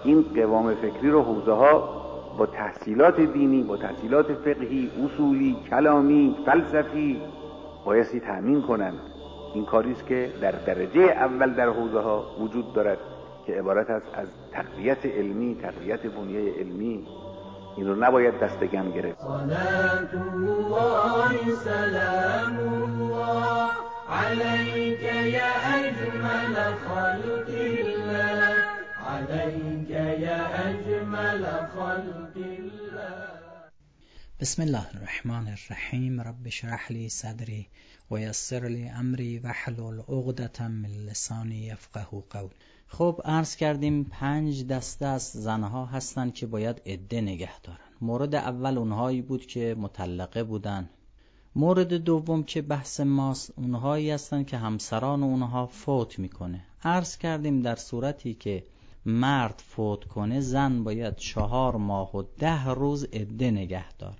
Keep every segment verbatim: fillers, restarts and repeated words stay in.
این قوام فکری رو حوزه ها با تحصیلات دینی، با تحصیلات فقهی، اصولی، کلامی، فلسفی بایستی تأمین کنند. این کاریست که در درجه اول در حوزه ها وجود دارد که عبارت است از تقویت علمی، تقویت بنیه علمی. این رو نباید دست کم گرفت. صلات الله سلام الله علیک یا اجمل خلق الله، علیک یا اجمل خلق الله. بسم الله الرحمن الرحیم. رب اشرح لی صدری و یسر لی امری واحلل عقدة من لسانی یفقهوا قولی. خب عرض کردیم پنج دسته از زنها هستن که باید عده نگه دارن. مورد اول اونهایی بود که مطلقه بودن. مورد دوم که بحث ماست اونهایی هستن که همسران اونها فوت میکنه. عرض کردیم در صورتی که مرد فوت کنه زن باید چهار ماه و ده روز عده نگه داره.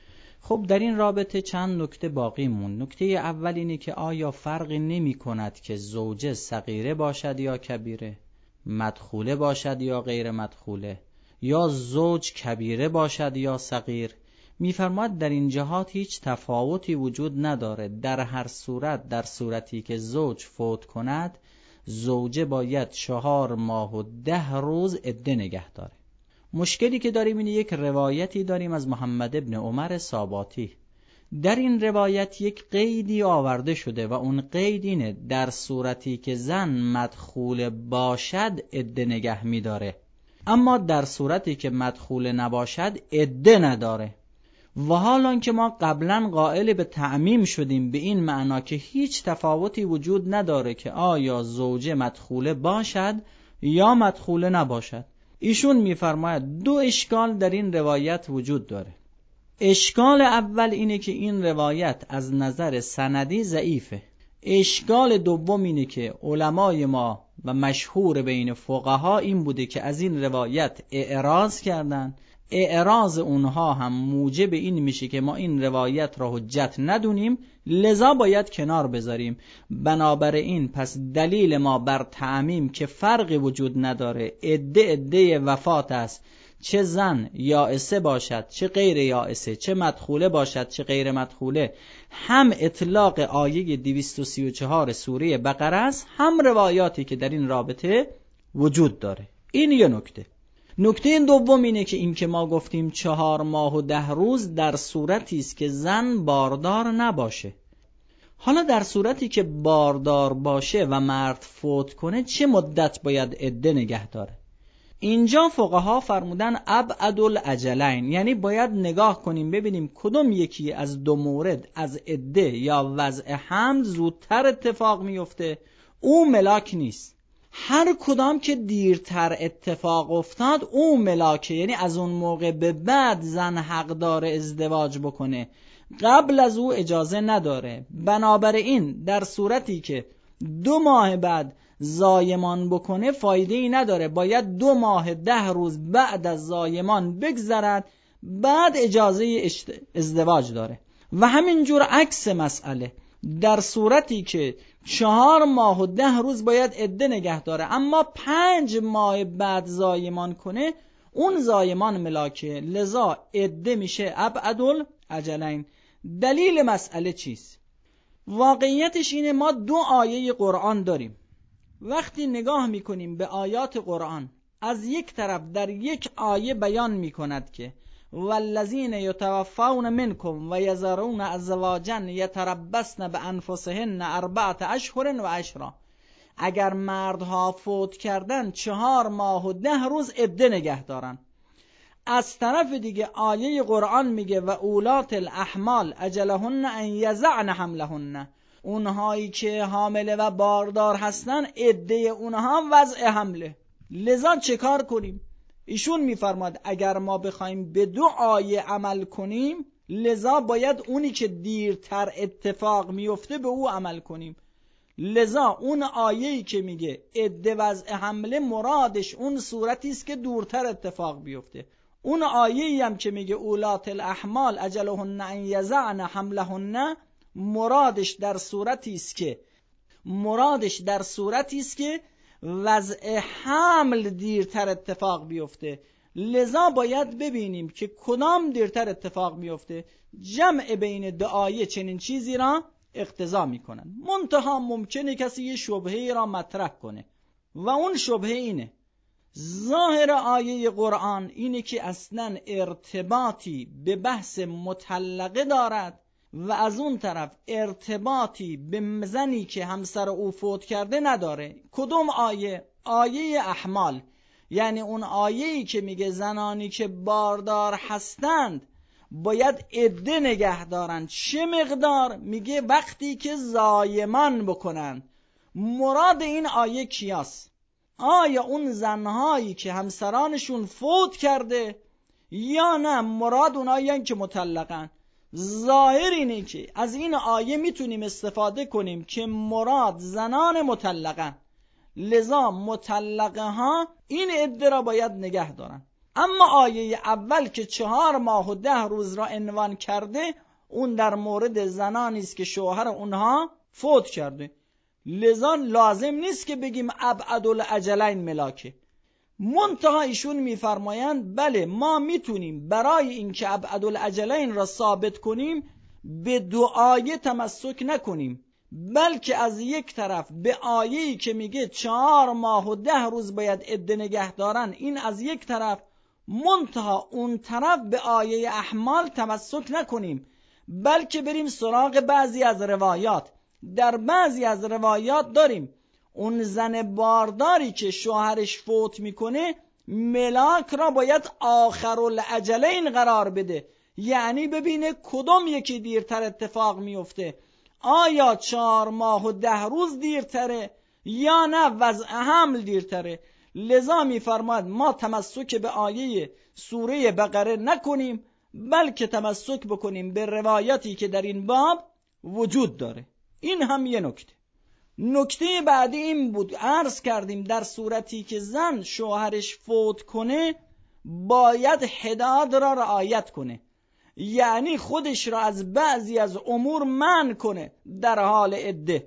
خب در این رابطه چند نکته باقی مون. نکته اول اینه که آیا فرقی نمی کند که زوجه صغیره باشد یا کبیره، مدخوله باشد یا غیر مدخوله، یا زوج کبیره باشد یا صغیر؟ میفرماد در این جهات هیچ تفاوتی وجود نداره. در هر صورت در صورتی که زوج فوت کند زوجه باید چهار ماه و ده روز عده نگه داره. مشکلی که داریم اینه یک روایتی داریم از محمد ابن عمر ساباتی. در این روایت یک قیدی آورده شده و اون قید اینه در صورتی که زن مدخول باشد عده نگه می داره، اما در صورتی که مدخول نباشد عده نداره. و حالان که ما قبلا قائل به تعمیم شدیم به این معنا که هیچ تفاوتی وجود نداره که آیا زوجه مدخوله باشد یا مدخوله نباشد. ایشون میفرماید دو اشکال در این روایت وجود داره. اشکال اول اینه که این روایت از نظر سندی ضعیفه. اشکال دوم اینه که علمای ما و مشهور بین فقها این بوده که از این روایت اعراض کردن. اعراض اونها هم موجب این میشه که ما این روایت را حجت ندونیم، لذا باید کنار بذاریم. بنابراین پس دلیل ما بر تعمیم که فرقی وجود نداره، عده عده وفات است، چه زن یائسه باشد چه غیر یائسه، چه مدخوله باشد چه غیر مدخوله، هم اطلاق آیه دویست و سی و چهار سوره بقره است، هم روایاتی که در این رابطه وجود داره. این یه نکته. نکته دوم اینه که این که ما گفتیم چهار ماه و ده روز در صورتی است که زن باردار نباشه. حالا در صورتی که باردار باشه و مرد فوت کنه چه مدت باید عده نگه داره؟ اینجا فقها فرمودن ابعد الاجلین، یعنی باید نگاه کنیم ببینیم کدوم یکی از دو مورد از عده یا وضع حمل زودتر اتفاق میفته. او ملاک نیست. هر کدام که دیرتر اتفاق افتاد او ملاکه، یعنی از اون موقع به بعد زن حق داره ازدواج بکنه، قبل از او اجازه نداره. بنابراین در صورتی که دو ماه بعد زایمان بکنه فایده ای نداره، باید دو ماه ده روز بعد از زایمان بگذرد بعد اجازه ازدواج داره. و همینجور عکس مسئله، در صورتی که چهار ماه و ده روز باید عده نگه داره اما پنج ماه بعد زایمان کنه اون زایمان ملاکه، لذا عده میشه ابعدل اجلین. دلیل مسئله چیست؟ واقعیتش اینه ما دو آیه قرآن داریم. وقتی نگاه میکنیم به آیات قرآن، از یک طرف در یک آیه بیان میکند که والذین یتوفون منکم و یذرون ازواجا یتربصن بانفسهن اربعة اشهر و عشرا، اگر مردها فوت کردن چهار ماه و ده روز عده نگه دارن. از طرف دیگه آیه قرآن میگه و اولات الاحمال اجلهن ان یضعن حملهن، اونهایی که حامله و باردار هستن عده اونها وضع حمله. لذا چه کار کنیم؟ ایشون میفرماد اگر ما بخوایم به دو آیه عمل کنیم لذا باید اونی که دیرتر اتفاق میفته به او عمل کنیم. لذا اون آیه‌ای که میگه عده وضع حمله مرادش اون صورتی است که دورتر اتفاق بیفته. اون آیه‌ای هم که میگه اولات الاحمال اجلهن ان یضعن حملهن مرادش در صورتی است که مرادش در صورتی است که وضع حمل دیرتر اتفاق بیفته. لذا باید ببینیم که کدام دیرتر اتفاق میفته. جمع بین دو آیه چنین چیزی را اقتضا میکنن. منتها ممکنه کسی یه شبهه را مطرح کنه و اون شبهه اینه: ظاهر آیه قرآن اینه که اصلا ارتباطی به بحث مطلقه دارد و از اون طرف ارتباطی به زنی که همسر او فوت کرده نداره. کدوم آیه؟ آیه احمال، یعنی اون آیه‌ای که میگه زنانی که باردار هستند باید عده نگه دارن. چه مقدار؟ میگه وقتی که زایمان بکنن. مراد این آیه کیاست؟ آیا اون زنهایی که همسرانشون فوت کرده یا نه مراد اونایی که مطلقن؟ ظاهر اینه که از این آیه میتونیم استفاده کنیم که مراد زنان مطلقن، لذا مطلقه ها این عده را باید نگه دارن. اما آیه اول که چهار ماه و ده روز را عنوان کرده اون در مورد زنانی است که شوهر اونها فوت کرده، لذا لازم نیست که بگیم ابعد الاجلین ملاکه. منتها ایشون میفرمایند بله ما میتونیم برای اینکه ابعد الاجلین را ثابت کنیم به دو آیه تمسک نکنیم، بلکه از یک طرف به آیه‌ای که میگه چهار ماه و ده روز باید عده نگه دارن این از یک طرف، منتها اون طرف به آیه احمال تمسک نکنیم، بلکه بریم سراغ بعضی از روایات. در بعضی از روایات داریم اون زن بارداری که شوهرش فوت میکنه ملاک را باید آخر الاجلین قرار بده، یعنی ببینه کدوم یکی دیرتر اتفاق میفته، آیا چهار ماه و ده روز دیرتره یا نه وضع حمل دیرتره. لذا میفرماد ما تمسک به آیه سوره بقره نکنیم، بلکه تمسک بکنیم به روایاتی که در این باب وجود داره. این هم یه نکته. نکته بعدی این بود، عرض کردیم در صورتی که زن شوهرش فوت کنه باید حداد را رعایت کنه، یعنی خودش را از بعضی از امور منع کنه در حال عده.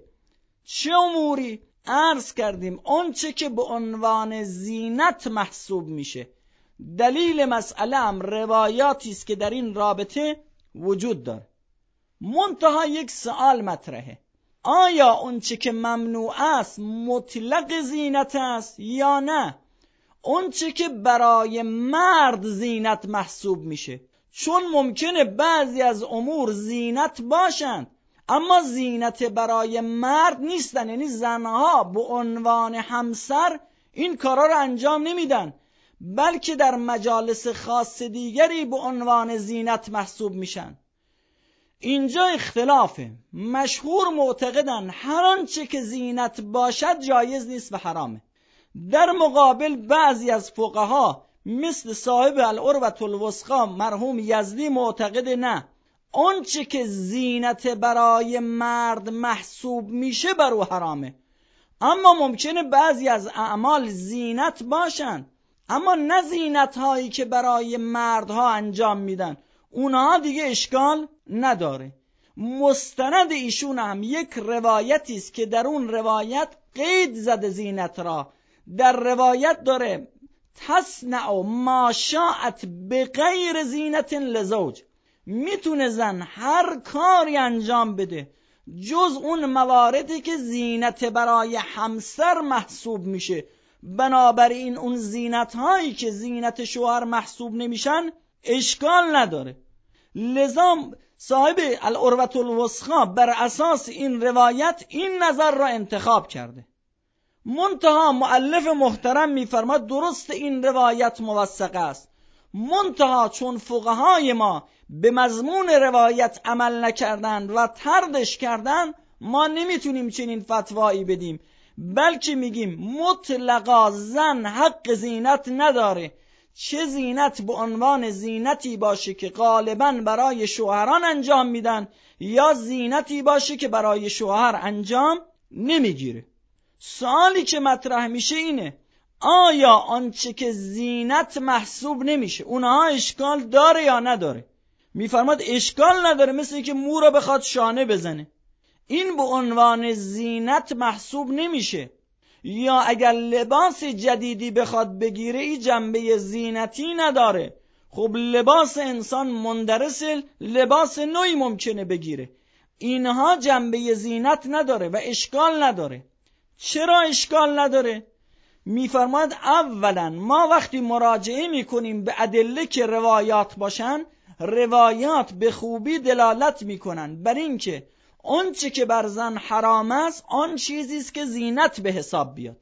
چه اموری؟ عرض کردیم آنچه که به عنوان زینت محسوب میشه. دلیل مسئله هم روایاتی است که در این رابطه وجود داره. منتها یک سوال مطرحه، آیا آنچه که ممنوع است مطلق زینت است یا نه آنچه که برای مرد زینت محسوب میشه؟ چون ممکنه بعضی از امور زینت باشند اما زینت برای مرد نیستن، یعنی زنها به عنوان همسر این کارا رو انجام نمیدن، بلکه در مجالس خاص دیگری به عنوان زینت محسوب میشن. اینجا اختلافه. مشهور معتقدن هر آنچه که زینت باشد جایز نیست و حرامه. در مقابل بعضی از فقها مثل صاحب العروة الوثقی مرحوم یزدی معتقد نه، آنچه که زینت برای مرد محسوب میشه بر او حرامه. اما ممکنه بعضی از اعمال زینت باشن اما نه زینت هایی که برای مردها انجام میدن، اونها دیگه اشکال نداره. مستند ایشون هم یک روایتی است که در اون روایت قید زده زینت را. در روایت داره تصنع ما شاءت بغیر زینت لزوج، میتونه زن هر کاری انجام بده جز اون مواردی که زینت برای همسر محسوب میشه. بنابراین اون زینت هایی که زینت شوهر محسوب نمیشن اشکال نداره. لذا صاحب العروة الوثقی بر اساس این روایت این نظر را انتخاب کرده. منتها مؤلف محترم میفرماد درست این روایت موثق است، منتها چون فقهای ما به مضمون روایت عمل نکردند و طردش کردند ما نمیتونیم چنین فتوایی بدیم، بلکه میگیم مطلقا زن حق زینت نداره، چه زینت به عنوان زینتی باشه که غالباً برای شوهران انجام میدن یا زینتی باشه که برای شوهر انجام نمیگیره. سوالی که مطرح میشه اینه آیا آنچه که زینت محسوب نمیشه اونها اشکال داره یا نداره؟ میفرماد اشکال نداره، مثل اینکه مو را بخواد شانه بزنه، این به عنوان زینت محسوب نمیشه. یا اگر لباس جدیدی بخواد بگیره این جنبه زینتی نداره. خب لباس انسان مندرس لباس نوعی ممکنه بگیره، اینها جنبه زینت نداره و اشکال نداره. چرا اشکال نداره؟ میفرماد اولا ما وقتی مراجعه میکنیم به ادله که روایات باشن، روایات به خوبی دلالت میکنن بر این که آنچه که بر زن حرام است آن چیزی است که زینت به حساب بیاد.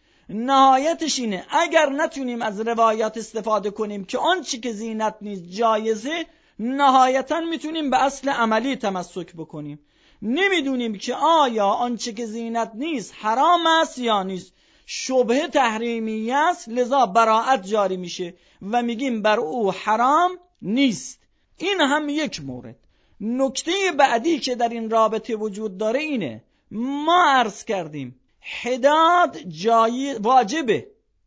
نهایتش اینه اگر نتونیم از روایات استفاده کنیم که آنچه که زینت نیست جایزه، نهایتا میتونیم به اصل عملی تمسک بکنیم. نمیدونیم که آیا آنچه که زینت نیست حرام است یا نیست، شبهه تحریمی است، لذا براءت جاری میشه و میگیم بر او حرام نیست. این هم یک مورد. نکته بعدی که در این رابطه وجود داره اینه، ما عرض کردیم حداد جای واجبه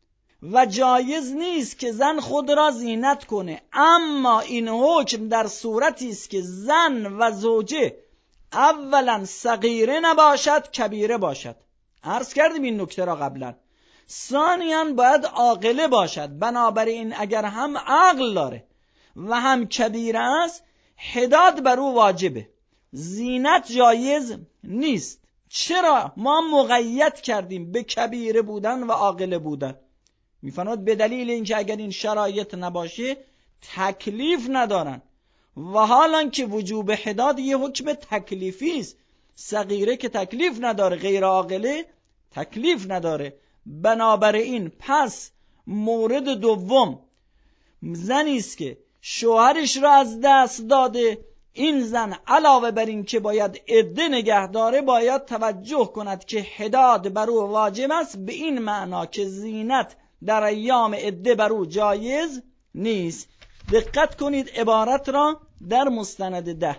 و جایز نیست که زن خود را زینت کنه، اما این حکم در صورتی است که زن و زوجه اولا صغیره نباشد کبیره باشد. عرض کردیم این نکته را قبلا. ثانیاً باید عاقله باشد، بنابراین اگر هم عقل داره و هم کبیره است حداد بر او واجبه، زینت جایز نیست. چرا ما مقید کردیم به کبیره بودن و عاقله بودن؟ میفرماد به دلیل اینکه اگر این شرایط نباشه تکلیف ندارن و حالان که وجوب حداد یه حکم تکلیفی است. صغیره که تکلیف نداره، غیر عاقله تکلیف نداره. بنابراین پس مورد دوم زنی است که شوهرش را از دست داده، این زن علاوه بر این که باید عده نگه داره باید توجه کند که حداد بر او واجب است، به این معنا که زینت در ایام عده بر او جایز نیست. دقت کنید عبارت را در مستند ده.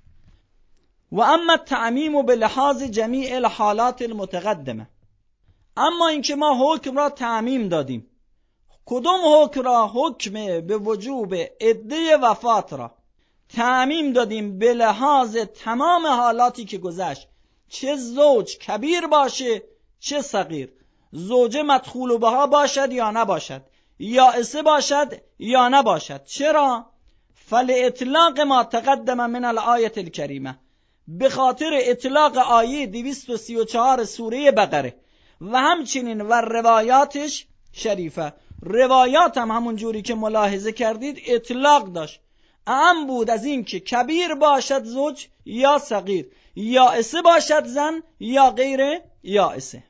و اما التعمیم به لحاظ جمیع الحالات المتقدمه، اما اینکه ما حکم را تعمیم دادیم. کدوم حکم را؟ حکم به وجوب عده وفات را تعمیم دادیم به لحاظ تمام حالاتی که گذشت، چه زوج کبیر باشه چه صغیر، زوجه مدخول بها باشد یا نباشد، یائسه باشد یا نباشد. چرا؟ فلاطلاق ما تقدم من الآیة الکریمه، به خاطر اطلاق آیه دویست و سی و چهار سوره بقره و همچنین و روایاتش شریفه. روایات هم همون جوری که ملاحظه کردید اطلاق داشت، اعم بود از این که کبیر باشد زوج یا صغیر، یائسه باشد زن یا غیر یائسه.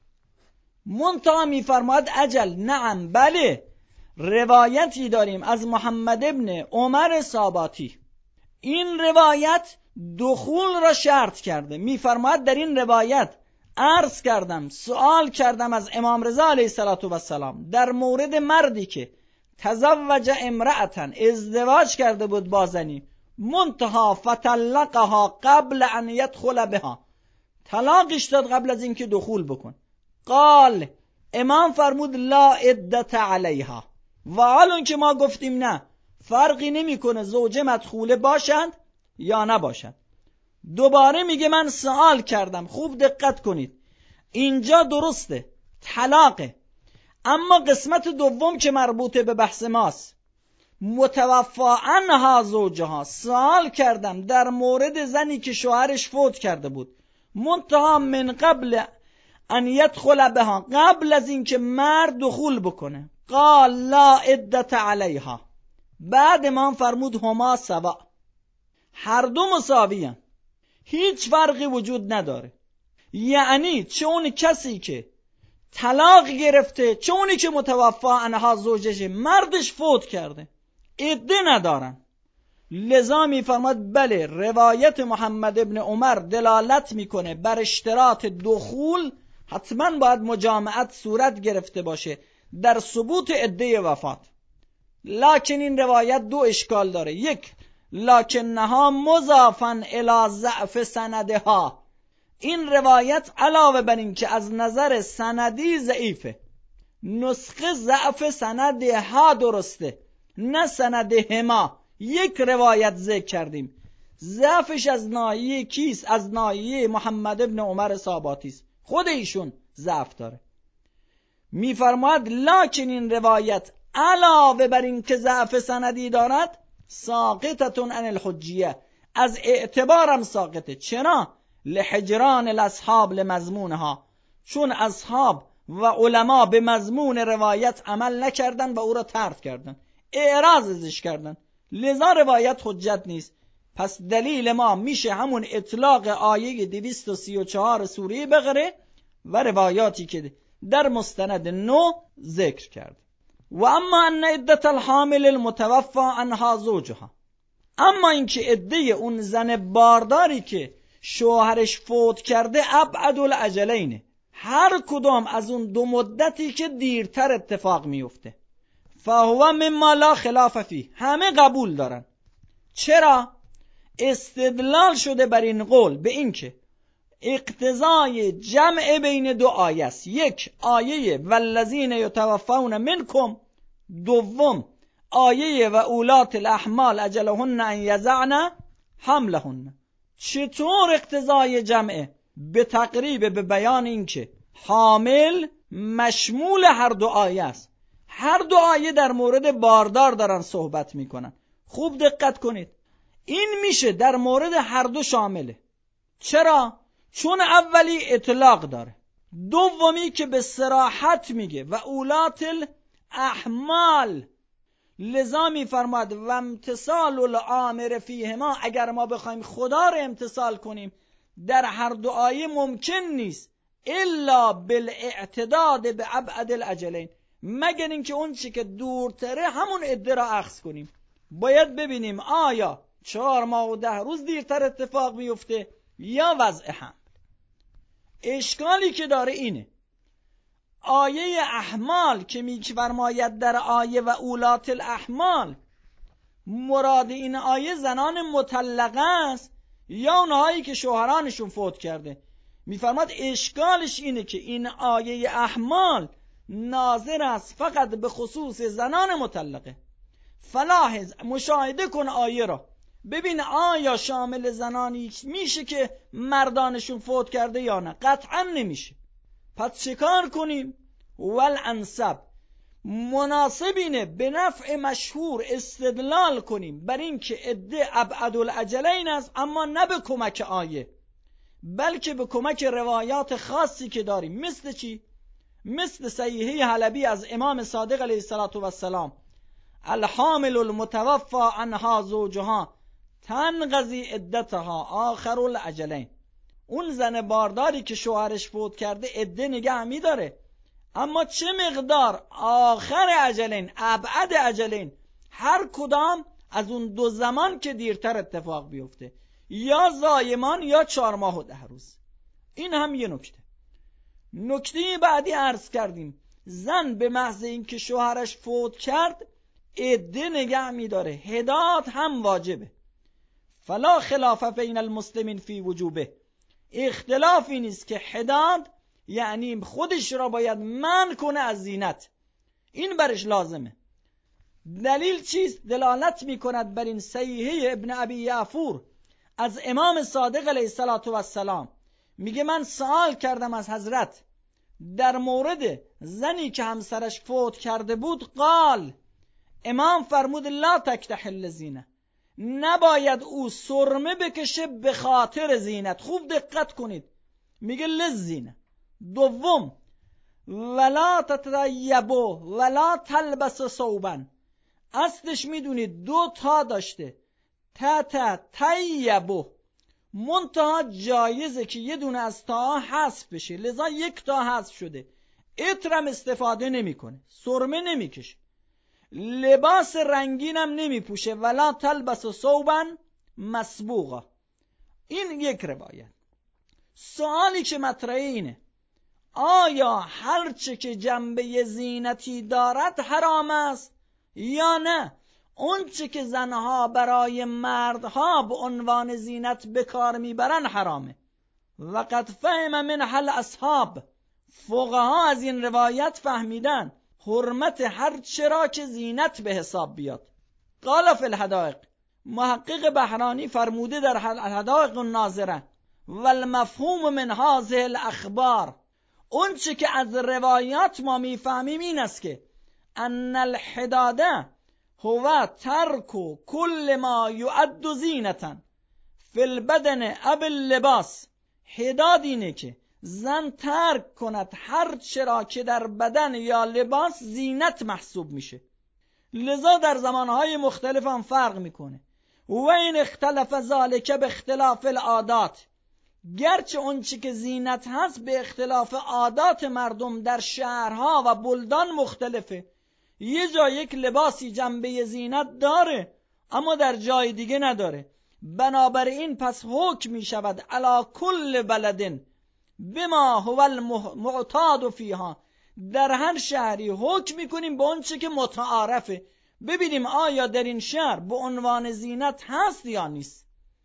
منتها میفرماد اجل نعم بله، روایتی داریم از محمد ابن عمر ساباتی، این روایت دخول را شرط کرده. میفرماد در این روایت عرض کردم سوال کردم از امام رضا علیه السلام در مورد مردی که تزوج امرأتن، ازدواج کرده بود با زنی، منتها فطلقها قبل ان يدخل بها، طلاقش داد قبل از اینکه دخول بکن. قال امام فرمود لا عدت علیها، و حالا که ما گفتیم نه فرقی نمیکنه زوجه مدخوله باشند یا نباشند. دوباره میگه من سوال کردم، خوب دقت کنید اینجا درسته طلاقه، اما قسمت دوم که مربوطه به بحث ماست، متوفا عنها زوجها، سوال کردم در مورد زنی که شوهرش فوت کرده بود، منتها من قبل ان يدخل بها، قبل از اینکه مرد دخول بکنه. قال لا عدت علیها، بعد ما فرمود هما سوا، هر دو مساویان، هیچ فرقی وجود نداره. یعنی چه اون کسی که طلاق گرفته چه اونی که متوفا عنها زوجشه، مردش فوت کرده، عده ندارن. لذا میفرماد بله روایت محمد ابن عمر دلالت میکنه بر اشتراط دخول، حتما باید مجامعت صورت گرفته باشه در ثبوت عده وفات. لکن این روایت دو اشکال داره. یک، لکنها مضافا الی ضعف سندها، این روایت علاوه بر این که از نظر سندی ضعیفه، نسخه ضعف سندها درسته نه سندهما. یک روایت ذکر کردیم، ضعفش از ناحیه کیست؟ از ناحیه محمد ابن عمر ساباتی است، خود ایشون ضعف داره. میفرماید لکن این روایت علاوه بر این که ضعف سندی دارد ساقطتون عن الحجیه، از اعتبارم ساقطه. چرا؟ لحجران الاصحاب لمضمونها، چون اصحاب و علما به مضمون روایت عمل نکردن و او را طرد کردن، اعراض ازش کردن، لذا روایت حجت نیست. پس دلیل ما میشه همون اطلاق آیه دویست و سی و چهار سوره بقره و روایاتی که در مستند نو ذکر کرد. و اما ان عدت الحامل المتوفى عنها زوجها، اما اینکه عده اون زن بارداری که شوهرش فوت کرده ابعد الاجلین، هر کدام از اون دو مدتی که دیرتر اتفاق میفته، فهو مما لا خلاف فیه، همه قبول دارن. چرا؟ استدلال شده بر این قول به این که اقتضای جمع بین دو آیه است. یک آیه والذین یتوفون منکم، دوم آیه و اولات الاحمال اجلهن ان یضعن حملهن. چطور اقتضای جمعه؟ به تقریب به بیان این که حامل مشمول هر دو آیه است. هر دو آیه در مورد باردار دارن صحبت میکنن. خوب دقت کنید، این میشه در مورد هر دو شامله. چرا؟ چون اولی اطلاق داره، دومی که به صراحت میگه و اولات الاحمال، لذا میفرماد و امتصال الامر فیهما. اگر ما بخوایم خدا رو امتصال کنیم در هر دو آیه ممکن نیست الا بالاعتداد به ابعد الاجلین، مگر اینکه اون چی که دورتره همون عده را اخذ کنیم. باید ببینیم آیا چهار ماه و ده روز دیرتر اتفاق میفته یا وضع حمل. اشکالی که داره اینه، آیه احمال که می‌فرماید در آیه و اولات الاحمال، مراد این آیه زنان مطلقه است یا اونهایی که شوهرانشون فوت کرده؟ می‌فرماد اشکالش اینه که این آیه احمال ناظر است فقط به خصوص زنان مطلقه. فلاحظ، مشاهده کن آیه را، ببین آیا شامل زنانی میشه که مردانشون فوت کرده یا نه؟ قطعا نمیشه. پس چه کار کنیم؟ والانسب، مناسب اینه به نفع مشهور استدلال کنیم بر این که عده ابعد الاجلین است، اما نه به کمک آیه بلکه به کمک روایات خاصی که داریم. مثل چی؟ مثل صحیحه حلبی از امام صادق علیه السلام، الحامل المتوفى عنها زوجها تنقضی عدتها آخر الاجلین. اون زن بارداری که شوهرش فوت کرده عده نگه می داره، اما چه مقدار؟ آخر اجلین، ابعد اجلین، هر کدام از اون دو زمان که دیرتر اتفاق بیفته، یا زایمان یا چهار ماه و ده روز. این هم یه نکته. نکته بعدی عرض کردیم، زن به محض این که شوهرش فوت کرد عده نگه می داره، هدات هم واجبه. فلا خلاف بین المسلمین فی وجوبه، اختلافی نیست که حداد یعنی خودش را باید منع کنه از زینت، این برش لازمه. دلیل چیست؟ دلالت می کند بر این صحیحه ابن ابی یعفور از امام صادق علیه السلام، میگه من سوال کردم از حضرت در مورد زنی که همسرش فوت کرده بود، قال، امام فرمود لا تکتحل زینه، نباید او سرمه بکشه به خاطر زینت. خوب دقت کنید، میگه لزینه. دوم، ولا تتطیبوا ولا تلبسوا ثوبا، اصلش میدونید دو تا داشته، تتطیبوا، منتها جایزه که یه دونه از تا حذف بشه، لذا یک تا حذف شده. عطرم استفاده نمیکنه، سرمه نمیکشه، لباس رنگینم نمیپوشه، ولا تلبس ثوبا مسبوغا. این یک روایت. سوالی که مطرحه اینه، آیا هرچه که جنبه زینتی دارد حرام است یا نه اون چه که زنها برای مردها به عنوان زینت به کار میبرن حرامه؟ وقد فهم من حل اصحاب، فقها از این روایت فهمیدن حرمت هر چرا که زینت به حساب بیاد. قال فی الحدائق، محقق بحرانی فرموده در الحدائق الناظره، والمفهوم من هذه الاخبار، اون چه که از روایات ما میفهمیم این است که ان الحداده هو ترک کل ما یعد زینتا فی البدن اب اللباس. حداد اینه که زن ترک کند هر چرا که در بدن یا لباس زینت محسوب میشه. لذا در زمانهای مختلف هم فرق میکنه. و این اختلاف ذالک به اختلاف العادات، گرچه اون چی که زینت هست به اختلاف عادات مردم در شهرها و بلدان مختلفه. یه جا یک لباسی جنبه زینت داره اما در جای دیگه نداره. بنابراین پس حکم می شود علی کل بلدن بما هو المعتاد فیها، در هر شهری حکم می کنیم به اون چی که متعارفه، ببینیم آیا در این شهر به عنوان زینت هست یا نیست.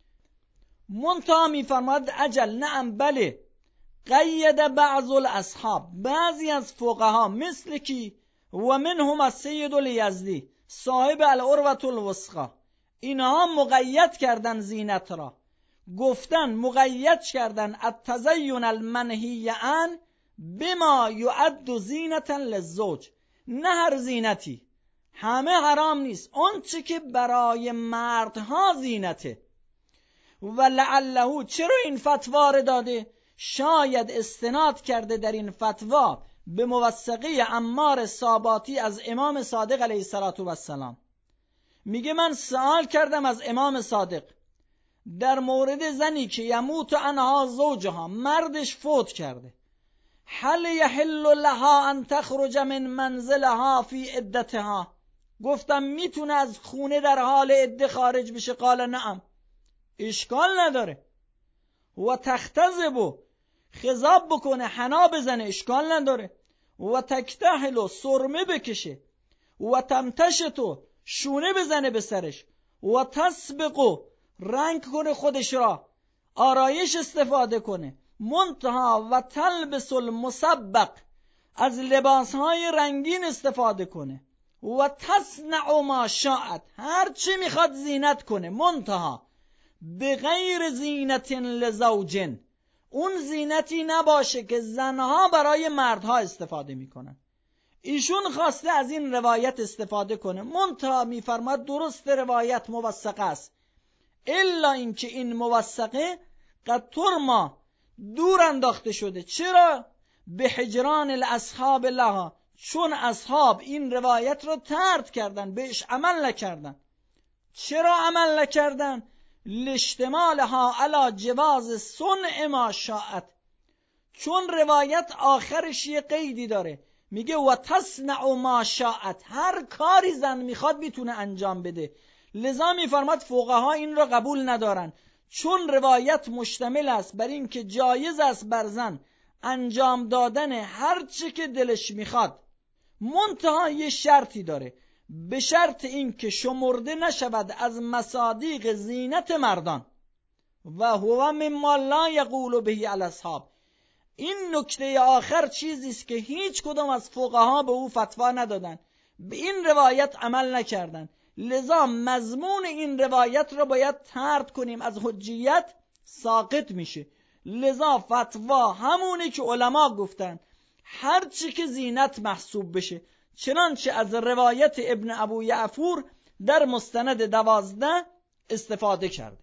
منتها می فرماد اجل نعم بله، قید بعض الاصحاب، بعضی از فقها مثل کی و منهم السید الیزدی صاحب العروة الوثقی، اینها مقید کردن زینت را، گفتن مقید کردن التزین المنهی عن بما یعد زینتا للزوج، نه هر زینتی، همه حرام نیست، اون چه که برای مردها زینته. و لعله، چرا این فتوا را داده؟ شاید استناد کرده در این فتوا به موثقه عمار ساباتی از امام صادق علیه السلام. میگه من سوال کردم از امام صادق در مورد زنی که یموت عنها زوجها، مردش فوت کرده، هل یحل لها ان تخرج من منزلها فی عدتها، گفتم میتونه از خونه در حال عده خارج بشه؟ قال نعم، اشکال نداره. و تختزب، خضاب بکنه، حنا بزنه، اشکال نداره. و تکتحل، سرمه بکشه. و تمتشتو، شونه بزنه به سرش. و تسبقو، رنگ کنه خودش را، آرایش استفاده کنه. منتها و تلبس المسبق، از لباسهای رنگین استفاده کنه. و تصنع ما شاءت، هر چی میخواد زینت کنه، منتها به غیر زینت لزوجن، اون زینتی نباشه که زنها برای مردها استفاده میکنن. ایشون خواسته از این روایت استفاده کنه، منتها میفرماد درست روایت موثقه است، الا اینکه این موثقه قد ترما، دور انداخته شده. چرا؟ به حجران الاصحاب لها، چون اصحاب این روایت رو طرد کردن، بهش عمل نکردن. چرا عمل نکردن؟ لاشتمالها علی جواز صنع ما شاءت، چون روایت آخرش یه قیدی داره، میگه و تصنع ما شاءت، هر کاری زن میخواد میتونه انجام بده. لذا میفرماد فقها این رو قبول ندارن، چون روایت مشتمل است بر این که جایز است بر زن انجام دادن هر چی که دلش میخواد، منتها یه شرطی داره، به شرط این که شمرده نشود از مصادیق زینت مردان. و هو مما لا یقول به الاصحاب، این نکته آخر چیزی است که هیچ کدام از فقها به او فتوا ندادن، به این روایت عمل نکردن. لذا مضمون این روایت را باید طرد کنیم، از حجیت ساقط میشه. لذا فتوا همونه که علما گفتن، هر چی که زینت محسوب بشه، چنانچه از روایت ابن ابو یعفور در مستند دوازده استفاده کرده.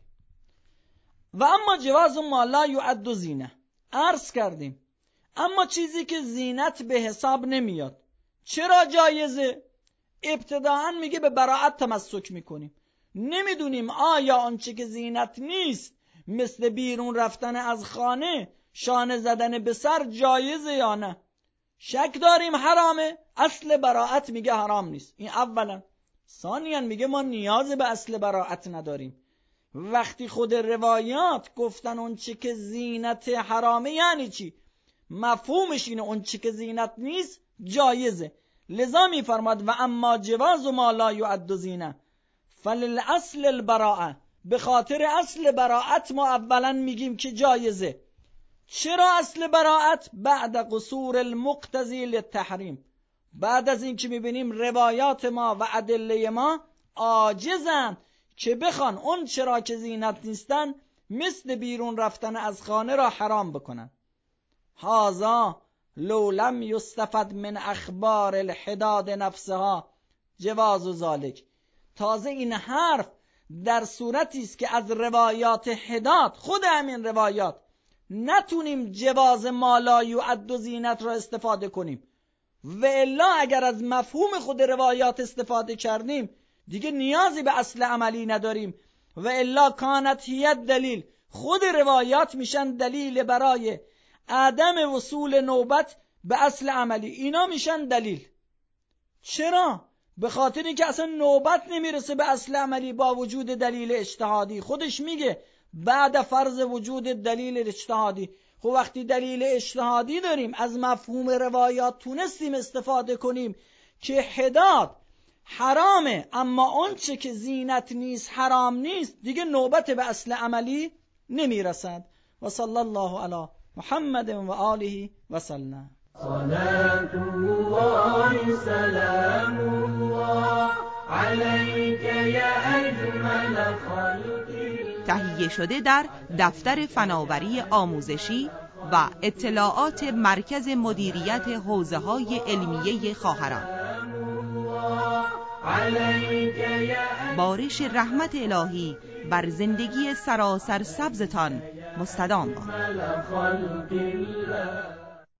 و اما جواز ما لا یعد زینه، عرض کردیم اما چیزی که زینت به حساب نمیاد چرا جایزه؟ ابتداعا میگه به براعت تمسک میکنیم، نمیدونیم آیا آنچه که زینت نیست مثل بیرون رفتن از خانه، شانه زدن به سر جایزه یا نه، شک داریم حرامه، اصل براعت میگه حرام نیست. این اولا. ثانیا میگه ما نیاز به اصل براعت نداریم، وقتی خود روایات گفتن اون چی که زینت حرامه یعنی چی؟ مفهومش اینه اون چی که زینت نیست جایزه. لذا میفرماد و اما جواز ما لا یعد زینه فللاصل البراءه، به خاطر اصل براعت ما اولا میگیم که جایزه. چرا اصل براعت؟ بعد قصور المقتضی للتحریم، بعد از این که میبینیم روایات ما و ادله ما عاجزن که بخوان اون چرا که زینت نیستن مثل بیرون رفتن از خانه را حرام بکنن. هذا لو لم یستفد من اخبار الحداد نفسها جواز و ذالک. تازه این حرف در صورتی است که از روایات حداد، خود همین روایات، نتونیم جواز مالا یعد و زینت را استفاده کنیم، و الا اگر از مفهوم خود روایات استفاده کردیم دیگه نیازی به اصل عملی نداریم، و الا کانت هی دلیل، خود روایات میشن دلیل برای عدم وصول نوبت به اصل عملی. اینا میشن دلیل. چرا؟ به خاطر اینکه اصلا نوبت نمیرسه به اصل عملی با وجود دلیل اجتهادی. خودش میگه بعد فرض وجود دلیل اجتهادی. خب وقتی دلیل اجتهادی داریم، از مفهوم روایات تونستیم استفاده کنیم که حداد حرامه، اما اون چه که زینت نیست حرام نیست، دیگه نوبت به اصل عملی نمیرسد. و صلی الله علی محمد و آله و سلم. صلاة الله سلام الله عليك يا أجمل خلق. تهیه شده در دفتر فناوری آموزشی و اطلاعات مرکز مدیریت حوزه‌های علمیه خواهران. بارش رحمت الهی بر زندگی سراسر سبزتان مستدام باد.